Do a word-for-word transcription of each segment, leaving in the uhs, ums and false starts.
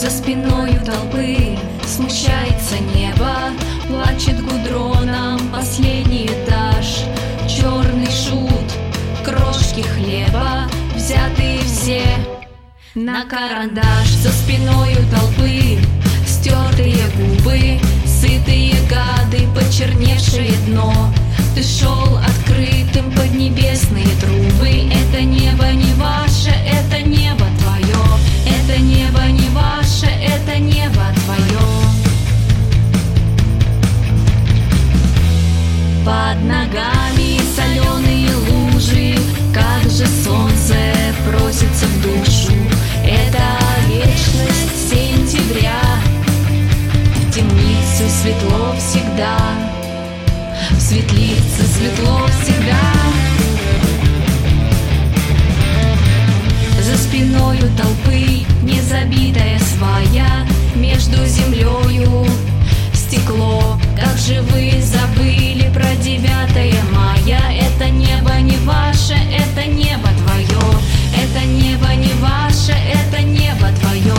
За спиною толпы смущается небо, плачет гудроном последний этаж. Черный шут, крошки хлеба, взятые все на карандаш. За спиною толпы стертые губы, сытые гады, почерневшее дно. Ты шел открытым под небесные трубы. Это небо не ваше, это небо твое. Это небо не ваше, это небо твое. Под ногами соленые лужи, как же солнце просится в душу. Это вечность сентября, в темнице светло всегда, в светлице светло всегда. За спиною толпы незабитая свая, между землею стекло. Как же вы забыли про девятое мая? Это небо не ваше, это небо твое. Это небо не ваше, это небо твое.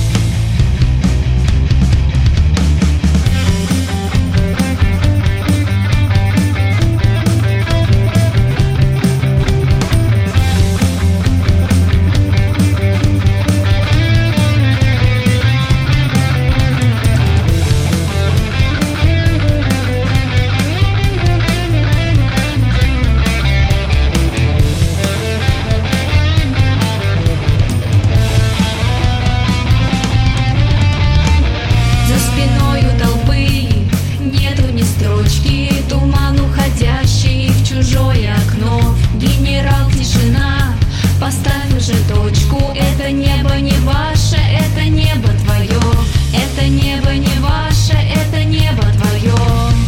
Туман, уходящий в чужое окно. Генерал, тишина, поставь уже точку. Это небо не ваше, это небо твое. Это небо не ваше, это небо твое.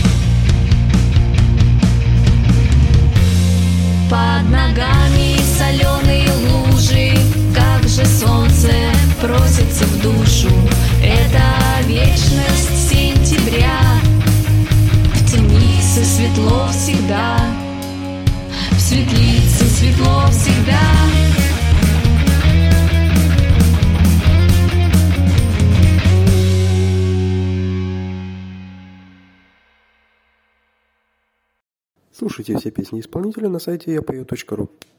Под ногами соленые лужи, как же солнце просится в душу. Это вечность сентября, в темнице светло всегда, в светлице светло всегда. Слушайте все песни исполнителя на сайте я пою точка ру.